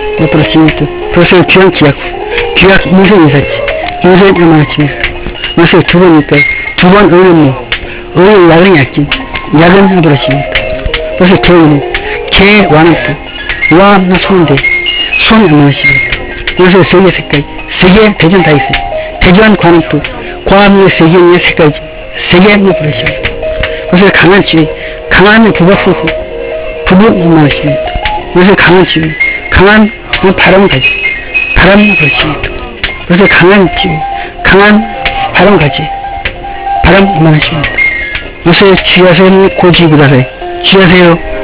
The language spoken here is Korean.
프로시미트 프로세 귀한 기약 인생 이사치 인생 얼마나치면서 그래서 두 번이니까 두 번 의는 의의 야근 약진 야근 프로시미트 그래서 개는 개와는 또 와나 손인데 손이 얼마나치면서 그래서 세계 색깔 세계 대전 다 있어요. 대전 관은 또 과학의 세계의 색깔이지 세계 프로시미트 그래서 강한 지위 강한 부박소수 부부 얼마나치면서 그래서 강한 지위 강한 바람 가지 바람 프로시미트 그래서 강한 지위 강한 바람 가지 바람 얼마나치면서 요새 쥐하세요 고집이라서 쥐하세요